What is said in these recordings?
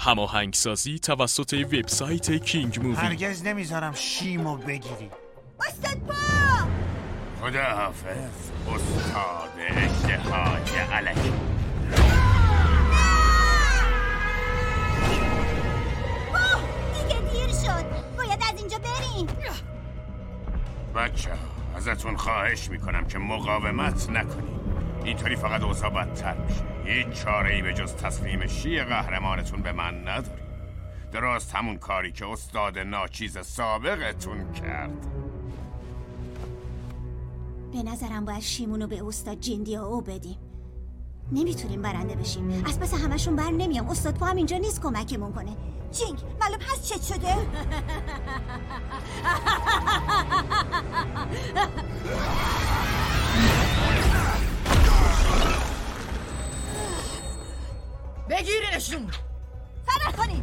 هماهنگسازی توسط وبسایت کینگ مووی. هرگز نمیذارم شیمو بگیری. استاد پا! خداحافظ استاد اژدهای علکی. دیگه دیر شد، باید از اینجا بریم. بچه ها ازتون خواهش میکنم که مقاومت نکنید، اینطوری فقط اوضاع بدتر میشه. هیچ چاره‌ای به جز تسلیم شی قهرمانتون به من نداری. درست همون کاری که استاد ناچیز سابقتون کرد. به نظرم باید شیمونو به استاد جیندیائو بدیم. نمیتونیم برنده بشیم، از پس همشون بر نمیام. استاد پا هم اینجا نیست کمکمون کنه. جینگ معلوم هست چه شده؟ بگیرنشون، فرار کنیم.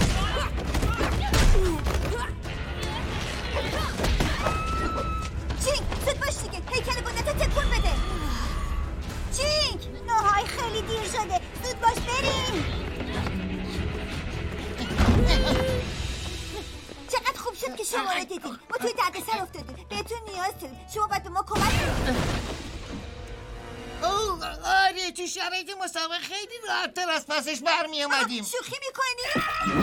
جینگ زود باش دیگه، هیکل قدرت تکون بده. جینگ نوهای خیلی دیر شده، زود باش بریم. چقدر خوب شد که شما رو دیدیم. ما توی دردسر افتادیم، بهتون نیاز داریم. شما باید به ما کمک کنید. آره تو شرایط مسابقه خیلی راحت‌تر از پسش برمی اومدیم. شوخی میکنی؟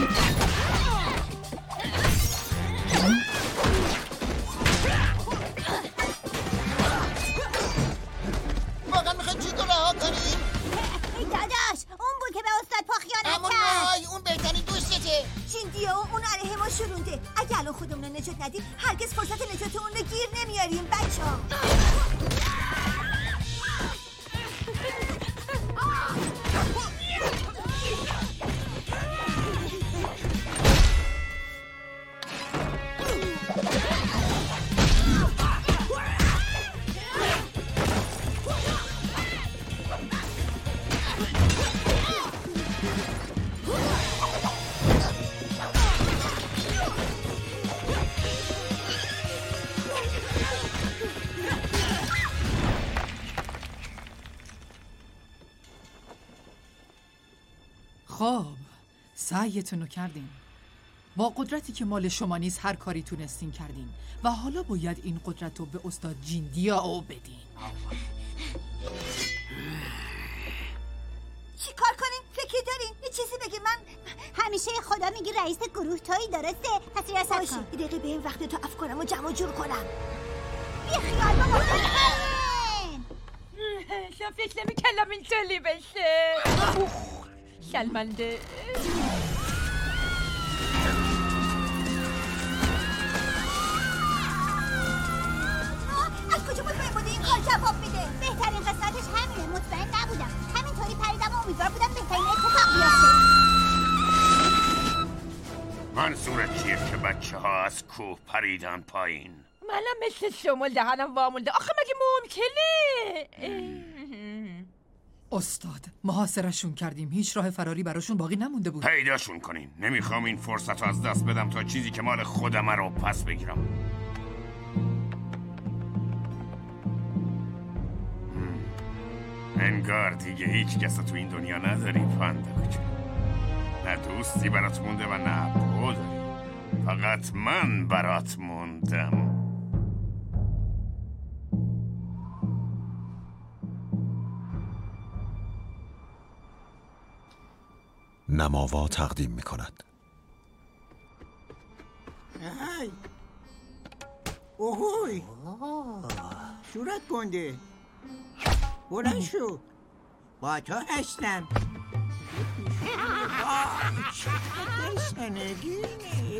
واقعا میخوای جیگو رها کنیم؟ داداش اون بود که به استاد پا خیانت اما کرد. نه، اون بهترین دوستته. جیندیائو اون علیه ما شورونده. اگه الان خودمون رو نجات ندیم هرگز فرصت نجات اون رو گیر نمیاریم بچه‌ها. خب سعیتون رو کردین. با قدرتی که مال شما نیست هر کاری تونستین کردین و حالا باید این قدرت رو به استاد جیندیائو بدین. چی کار کنیم؟ فکری دارین؟ یه چیزی بگی. من همیشه خدا میگی رئیس گروه تویی، درسته؟ پس ریاست کن. باشه یه دقیقه به این وقت تو افکارم رو جمع جور کنم. بی خیال بابا شما فکر نمی‌کردم اینطوری بشه. شرمنده. از کجا مطمئن بودی این کار جواب میده؟ بهترین قسمتش همینه. مطمئن نبودم، همینطوری پریدم و امیدوار بودم بهترین اتفاق بیفته. منظورت چیه که بچه ها از کوه پریدن پایین؟ منم مثل شما دهنم وامونده. آخه مگه ممکنه؟ استاد محاصره‌شون کردیم، هیچ راه فراری براشون باقی نمونده بود. پیداشون کنین. نمیخوام این فرصت رو از دست بدم تا چیزی که مال خودم رو پس بگیرم. انگار دیگه هیچ کس تو این دنیا نداری پنده کوچولو. نه دوستی برات مونده و نه پو داری. فقط من برات موندم. نماوا تقدیم می کند. اوهوی صورت گنده بلند شو، با تو هستم. چقدر سنگینه.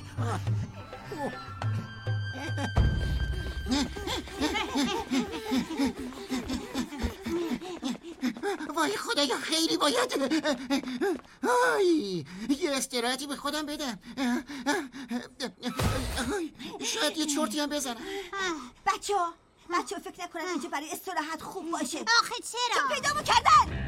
وای خدایا خیلی باید یه استراحتی به خودم بدم. شاید یه چرتی هم بزنم. بچه ها فکر نکنم اینجا برای استراحت خوب باشه. آخه چرا؟ چون پیدامو کردن.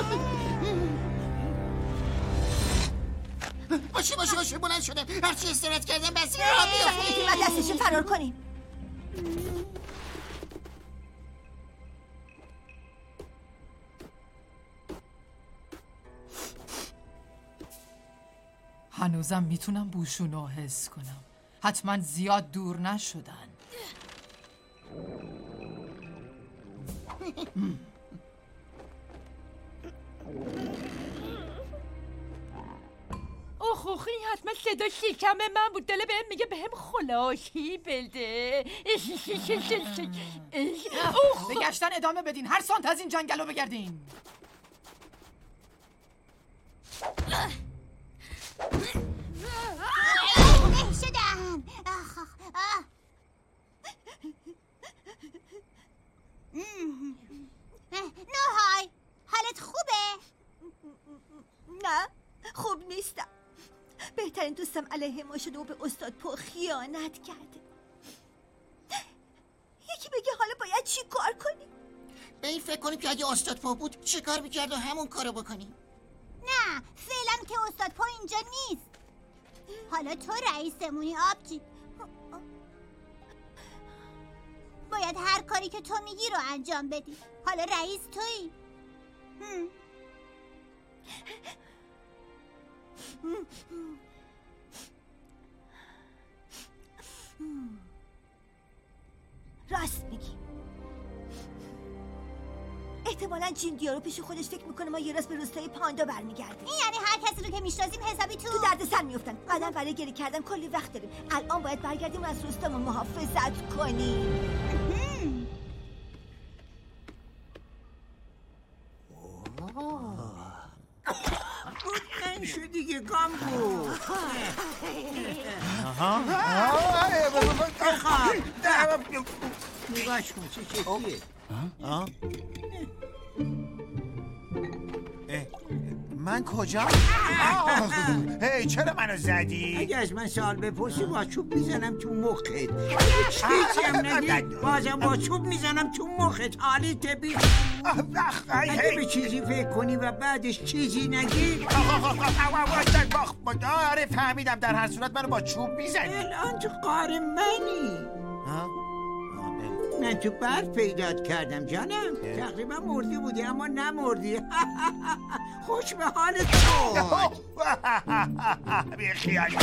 باشه بلند شدم. هرچی استراحت کردم بس راه بیافتیم. بعد دستشو فرار کنیم. هنوزم میتونم بوشونو حس کنم. حتما زیاد دور نشدن. اوه این حتما صدا شکم من بود. دل بهم میگه بهم خلاصی بده. به گشتن ادامه بدین. هر سانت از این جنگل رو بگردین. شدم. نوهای حالت خوبه؟ نه خوب نیستم. بهترین دوستم علیه ما شده و به استاد پو خیانت کرده. یکی بگه حالا باید چی کار کنیم؟ به این فکر کنیم که اگه استاد پو بود چی کار میکرد و همون کارو بکنیم. نه فعلا که استاد پو اینجا نیست. حالا تو رئیسمونی آبجی. باید هر کاری که تو میگی رو انجام بدی. حالا رئیس تویی. راست میگی. احتمالاً جیندیا رو پیش خودش فکر میکنه ما یه راست به روستای پاندا برمیگردیم. این یعنی هر کسی رو که میشناسیم حسابی تو درد سر میفتن. بعدم برای گری کردن کلی وقت داریم. الان باید برگردیم و از روستامون محافظت کنیم. این شو دیگه گامگو. نگاش کن چه چکیه. من کجا؟ هی چرا منو زدی؟ اگه از من سوال بپرسی با چوب میزنم تو مخت. چیزی هم نگی بازم با چوب میزنم تو مخت. حالی تبی اگه به چیزی فکر کنی و بعدش چیزی نگی. آره فهمیدم. در هر صورت منو با چوب میزنی. الان تو قار منی. من تو برف پیدات کردم جانم. تقریبا مردی بودی اما نمردی. خوش به حال تو. بی خیال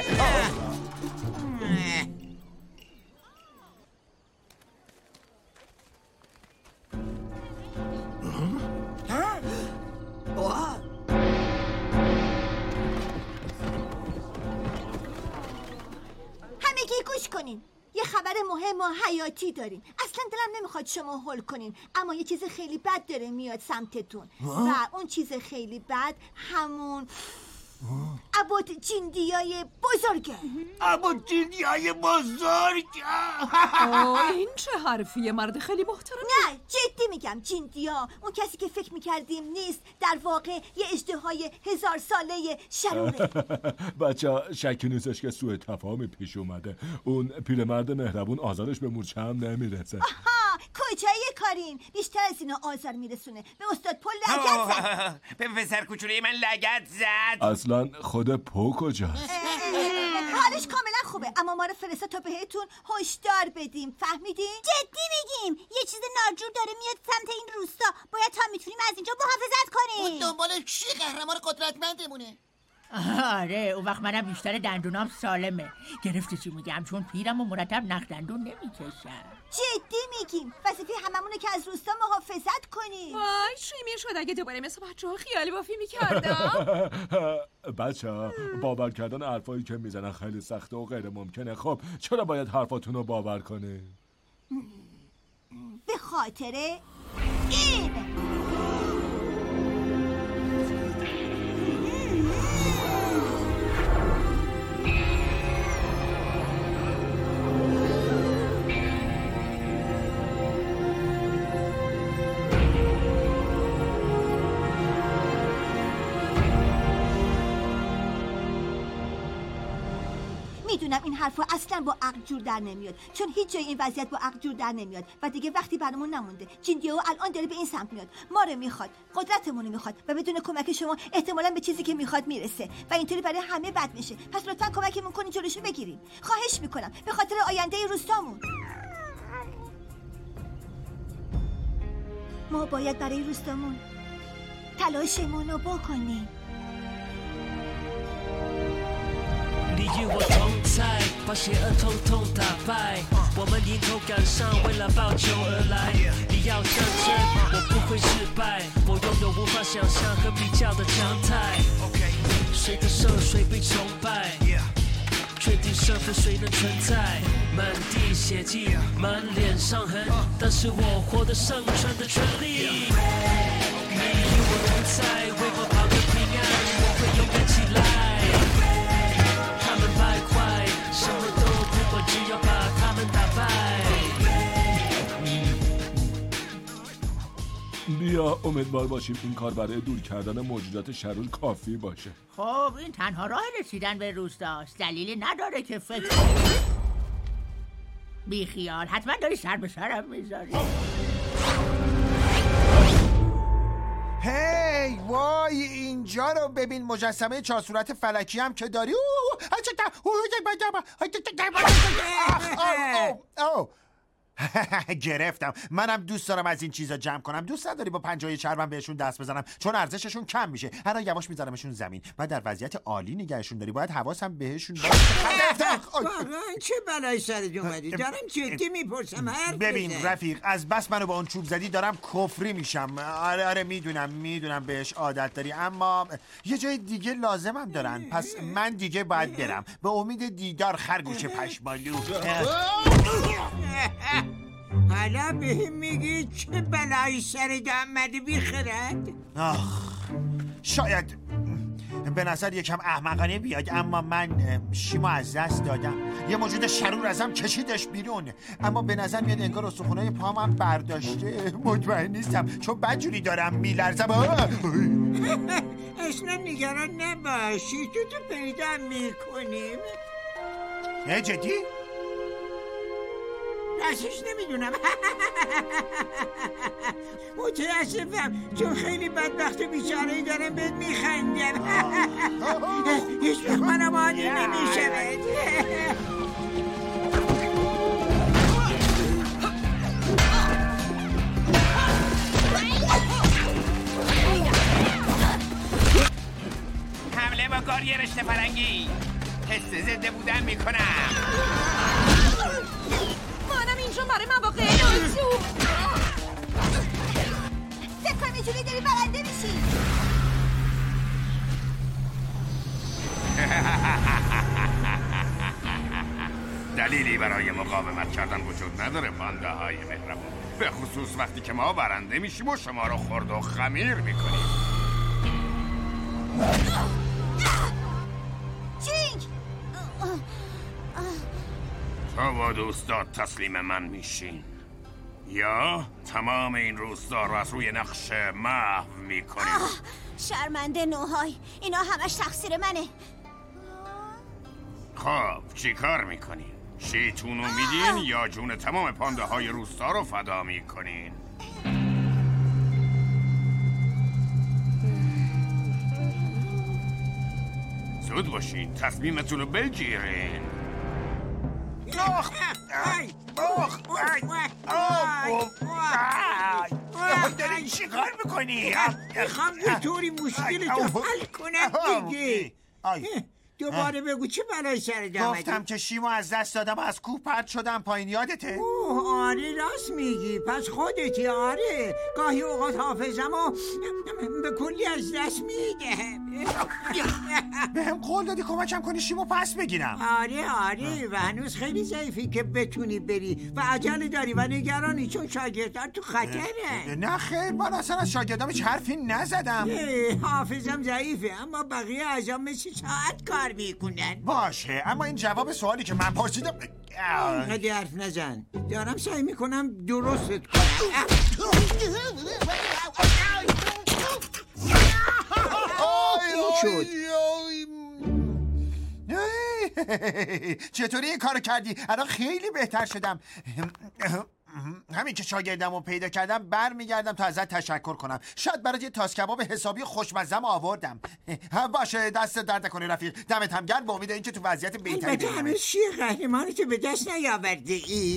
همگی گوش کنین. یه خبر مهم و حیاتی داریم. اصلا دلم نمیخواد شما هول کنین، اما یه چیز خیلی بد داره میاد سمتتون. و اون چیز خیلی بد همون عبود جیندیای بزرگه. عبود جیندیای بزرگ؟ این چه حرفیه؟ مرد خیلی محترم. نه جدی میگم. جیندیا اون کسی که فکر میکردیم نیست. در واقع یه اژدهای 1000 ساله شروره. بچه شکی نیستش که سوء تفاهمی پیش اومده. اون پیرمرد مهربون آزارش به مورچه هم نمیرسه. آها کجای کارین؟ بیشتر از اینا آزار میرسونه. به استاد پل لگت زد. به پسر کوچولوی من لگت زد. اصلا خود پو کجاست؟ حالش کاملا خوبه، اما ما رو فرستاد تا بهتون هشدار بدیم. فهمیدین؟ جدی میگیم یه چیز ناجور داره میاد سمت این روستا. باید تا میتونیم از اینجا محافظت کنیم. اون دنبال چی قهرمان قدرتمندمونه؟ آره اون وقت منم بیشتر دندونام سالمه. گرفتی چی میگم؟ چون پیرم و مرتب نخ دندون نمیکشم. جدی میگیم وظیفه هممونه که از روستا محافظت کنیم. وای شیمی شد اگه دوباره مثل بچه ها خیالی بافی میکردم. بچه ها باور کردن حرفایی که میزنن خیلی سخته و غیر ممکنه. خب چرا باید حرفاتون رو باور کنه؟ به خاطر این میدونم این حرفا اصلا با عقل جور در نمیاد، چون هیچ جای این وضعیت با عقل جور در نمیاد و دیگه وقتی برامون نمونده. جیندیا الان داره به این سمت میاد، ما رو میخواد، قدرتمون رو میخواد و بدون کمک شما احتمالاً به چیزی که میخواد میرسه و اینطوری برای همه بد میشه. پس لطفاً کمکمون کنین جلوشو بگیریم. خواهش میکنم به خاطر آینده روستامون. ما باید برای روستامون تلاشمون رو بکنیم. 你与我同在，把邪恶统统打败。我们迎头赶上，为了报仇而来。你要战争，我不会失败。我拥有无法想象和比较的强态。谁得胜，谁被崇拜。确定身份，谁能存在？满地血迹，满脸伤痕，但是我获得生存的权利。你与我同在，为我保证平安，我会勇敢起来。他们败坏，什么都不管，只要把他们打败。 بیا امیدوار باشیم این کار برای دور کردن موجودات شرور کافی باشه. خب این تنها راه رسیدن به روستاست. دلیلی نداره که فکر بی خیال. حتما داری سر به سرم میذاری. هی وای اینجا رو ببین، مجسمه 4 صورت فلکی هم که داری. گرفتم. منم دوست دارم از این چیزا جمع کنم. دوست نداری با پنجه‌های چربم بهشون دست بزنم چون ارزششون کم میشه. هر یواش میذارمشون زمین. بعد در وضعیت عالی نگهشون داری. باید حواسم بهشون باشه. واقعا چه بلایی سرت اومدی؟ دارم جدی میپرسم. ببین رفیق، از بس منو با اون چوب زدی دارم کفری میشم. آره میدونم بهش عادت داری، اما یه جای دیگه لازمم دارن. پس من دیگه باید برم. به امید دیدار خرگوش پشمالو. حالا بهم میگی چه بلایی سرت اومده بیخرد؟ شاید به نظر یکم احمقانه بیاد، اما من شیمو از دست دادم. یه موجود شرور ازم کشیدش بیرون، اما به نظر میاد انگار استخونای پامم برداشته. مطمئن نیستم چون بدجوری دارم میلرزم. اصلا نگران نباشی، تو پیدا میکنیم. جدی؟ راستش نمیدونم. متاسفم چون خیلی بدبخت و بیچاره‌ای دارم بهت میخندم. هیچ وقت منم عادی نمیشود. حمله با گاری رشته فرنگی. حس زنده بودن میکنم. مانم اینجا برای مواقع ناجور. فکر کنم اینجوری داری برنده میشی. دلیلی برای مقاومت کردن وجود نداره پانده های مهربان، به خصوص وقتی که ما برنده میشیم و شما رو خرد و خمیر میکنیم. جینگ! تو و دوستات تسلیم من میشین یا تمام این روستا رو از روی نقشه محو میکنیم. شرمنده نوهای، اینا همش تقصیر منه. خب چی کار میکنین؟ شیطونو میدین یا جون تمام پانده های روستا رو فدا میکنین؟ زود باشین، تصمیمتون رو بگیرین. داری چی کار میکنی؟ میخوام یه طوری مشکلتو حل کنم دیگه. دوباره بگو چه بلایی سرت اومده؟ گفتم که شیمو از دست دادم و از کوه پرت شدم پایین، یادته؟ آره راست میگی، پس خودتی. آره گاهی اوقات حافظمو به کلی از دست میدم. بهم قول دادی کمکم کنی شیمو پس بگیرم. آره و هنوز خیلی ضعیفی که بتونی بری و عجله داری و نگرانی چون شاگردان تو خطره. نه خیر، من اصلا از شاگردام هیچ حرفی نزدم. حافظم ضعیفه اما بقیه ازم مثل ساعت کار میکنن. باشه، اما این جواب سوالی که من پرسیدم. خیلی حرف نزن، دارم سعی میکنم درستت کنم. شد. چطوری این کارو کردی؟ الان خیلی بهتر شدم. همین که شاگردم رو پیدا کردم برمیگردم تا ازت تشکر کنم. شاید برات یه تاس کباب حسابی خوشمزم آوردم. باشه، دست درد نکنه رفیق. دمت هم گرم، با امید اینکه تو وضعیت بهتری البته همه چیه قهرمانتو به دست نیاورده ای؟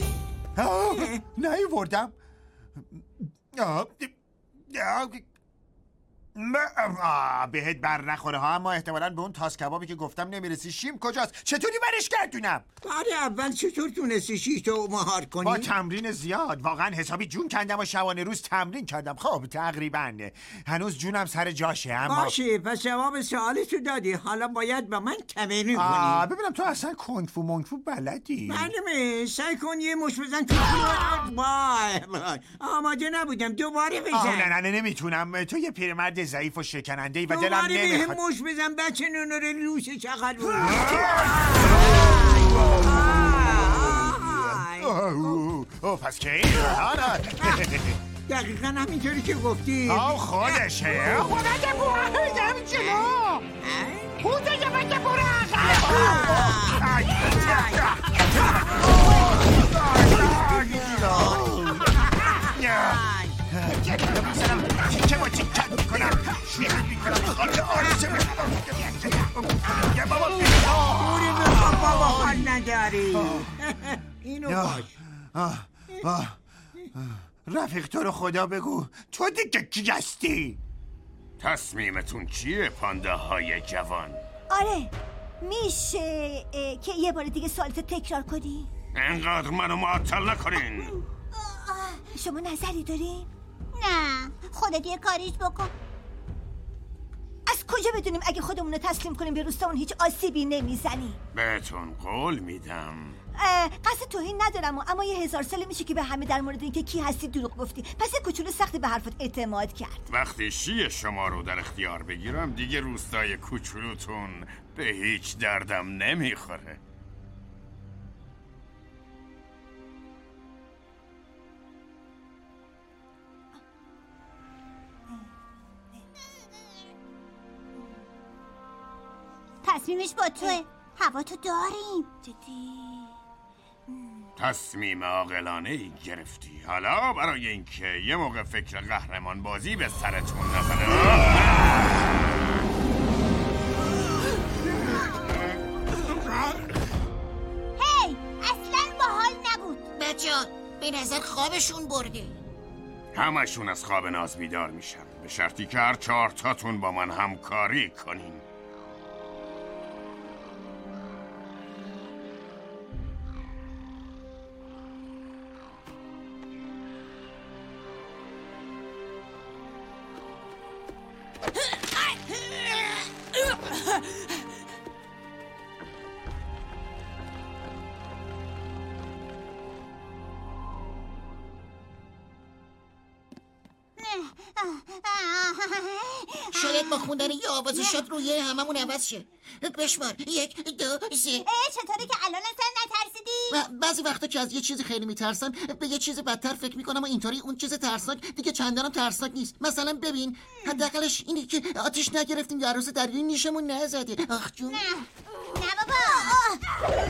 نیاوردم. بهت بر نخوره ها، اما احتمالاً به اون تاس کبابی که گفتم نمیرسی. شیم کجاست؟ چطوری برش گردونم؟ باره اول چطور تونستی شیشتو مهار کنی؟ با تمرین زیاد. واقعا حسابی جون کندم و شبانه روز تمرین کردم. خب تقریبا هنوز جونم سر جاشه، اما باشه پس جواب سوالتو دادی. حالا باید با من تمرین کنی. ببینم تو اصلا کنگ فو مونگ فو بلدی؟ معلومه. سعی کن یه مش بزن تو وای آماده نبودم. دوباره بزن. نه نمیتونم. تو یه پیرمرد ضعیف و شکننده‌ای و دلم نمیخواد. دوباره مش بزن بچه نونره لوشه چقدر پس که این دقیقا همینطوری که گفتی. خودشه. بوده برم جلو. بوده برم. چه با چیکت میکنم شیخت میکنم خاله آرزه یه بابا بوری بخواب بابا حال نداری. اینو باش. رفیق تو رو خدا بگو تو دیگه کی هستی؟ تصمیمتون چیه پانده های جوان؟ آره میشه که یه بار دیگه سوالتو تکرار کنی؟ انقدر منو معطل نکنین. شما نظری دارین؟ نه خودت یه کاریش بکن. از کجا بدونیم اگه خودمونو تسلیم کنیم به روستامون هیچ آسیبی نمیزنی؟ بهتون قول میدم. قصد توهین ندارم اما یه 1000 ساله میشه که به همه در مورد اینکه کی هستی دروغ گفتی. پس یه کوچولو سختی به حرفت اعتماد کرد. وقتی شی شما رو در اختیار بگیرم دیگه روستای کوچولوتون به هیچ دردم نمیخوره. تصمیمش با توه. هوا تو داریم. جدی؟ تصمیم عاقلانه ای گرفتی. حالا برای اینکه یه موقع فکر قهرمان بازی به سرتون نزنه. هی اصلا باحال نبود. بچه‌ها به نظر خوابشون برده. همشون از خواب ناز بیدار میشن به شرطی که هر 4 تاتون با من همکاری کنین. شاید با خوندن یه آواز شاد روی هممون عوض شه. بشمار 1 2 3. چطوری که الان اصلا نترسیدی؟ بعضی وقتا که از یه چیزی خیلی میترسم به یه چیز بدتر فکر میکنم و اینطوری اون چیز ترسناک دیگه چندانم ترسناک نیست. مثلا ببین حداقلش اینه که آتیش نگرفتیم یا عروس دریایی نیشمون نزده. آخ جون. نه بابا.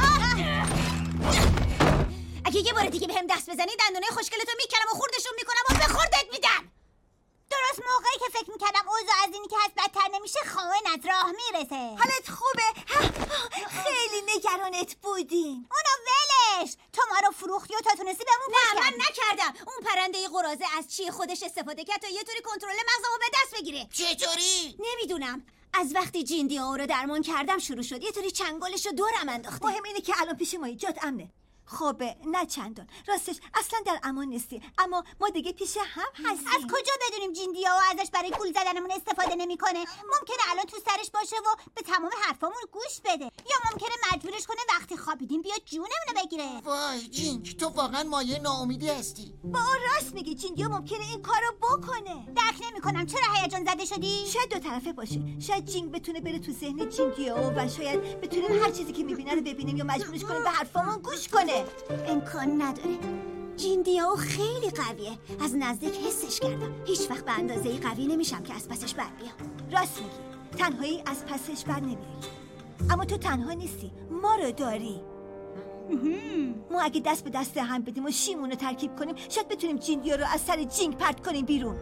اگه یه بار دیگه بهم دست بزنی دندونه خوشگلتو میکنم و خوردشون میکنم و به خوردت میدم. درست موقعی که فکر میکردم اوضاع از اینی که هست بدتر نمیشه خائن از راه میرسه. حالت خوبه؟ خیلی نگرانت بودیم. اونو ولش. تو ما رو فروختی و تا تونستی بهمون نه من نکردم. اون پرنده قراضه از چی خودش استفاده کرد تا یه طوری کنترل مغزمو به دست بگیره. چطوری؟ نمیدونم. از وقتی جین دیو رو درمان کردم شروع شد. یه طوری چنگالش رو دورم انداخته. مهم اینه که الان پیش ما جات امنه. خب نه چندان. راستش اصلا در امان نیستی، اما ما دیگه پیش هم هستیم. از کجا بدونیم جین دیو ازش برای گول زدنمون استفاده نمیکنه؟ ممکنه الان تو سرش باشه و به تمام حرفامون گوش بده، یا ممکنه مجبورش کنه وقتی خوابیدیم بیاد جونمونو بگیره. وای جینک تو واقعا مایه ناامیدی هستی. با اون راست میگی. جین دیو ممکنه این کارو بکنه. درک نمیکنم چرا هیجان زده شدی؟ شاید دو طرفه باشه. شاید جینگ بتونه بره تو ذهن جین دیو و شاید بتونیم هر چیزی که میبینه رو ببینیم یا مجبورش کنیم به حرفامون گوش کنه. امکان نداره. جین دیو خیلی قویه. از نزدیک حسش کردم. هیچ وقت به اندازه قوی نمیشم که از پسش بر بیام. راست میگی. تنهایی از پسش بر نمیای. اما تو تنها نیستی. ما رو داری. ما اگه دست به دست هم بدیم و شیمون رو ترکیب کنیم شاید بتونیم جین دیو رو از سر جینگ پرت کنیم بیرون.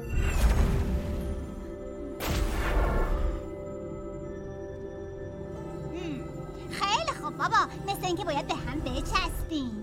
خیلی خوب بابا، مثل اینکه باید به هم بچسبیم.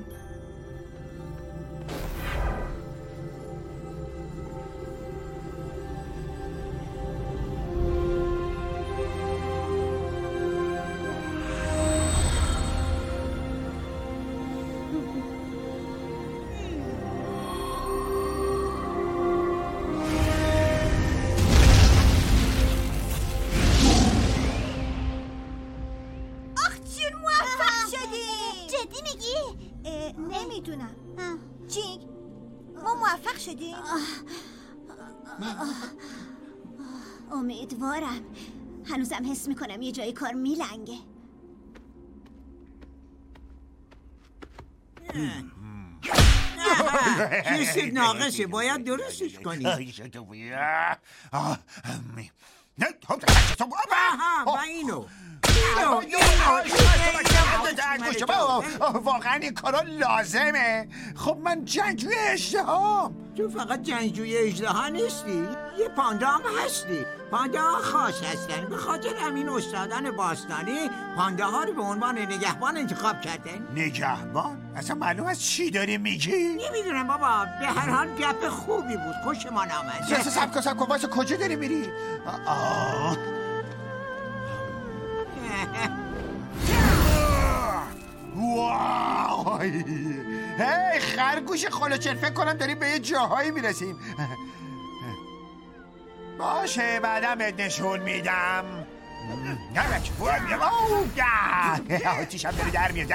امیدوارم. هنوزم حس میکنم یه جای کار میلنگه. کیست ناقصه، باید درستش کنی. و اینو واقعا این کارا لازمه. خب من جنگجوی اژدهام. تو فقط جنگجوی اژدها نیستی، یه پاندا هم هستی. پانداها خاص هستن، به خاطر همین استادان باستانی پانداها رو به عنوان نگهبان انتخاب کردن. نگهبان؟ اصلا معلوم است چی داری میگی؟ نمیدونم بابا، به هر حال گپ خوبی بود، خوشمان آمد. سب کن واسه کجا داری میری؟ وای، هی خرگوش خلوچل، فکر کنم داریم به یه جاهایی میرسیم. باشه بعدم بهت نشون میدم. آتیشم داری در میاد.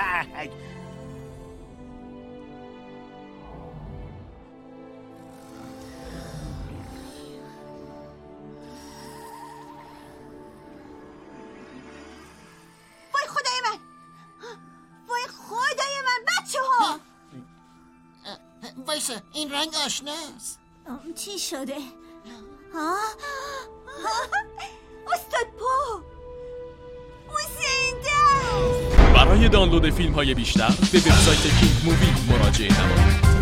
وای خدای من، وای خدای من بچه ها. وایسا، این رنگ آشناست. چی شده؟ استاد پو، اون زنده است. برای دانلود فیلم های بیشتر به وبسایت کینگ مووی مراجعه نمایید.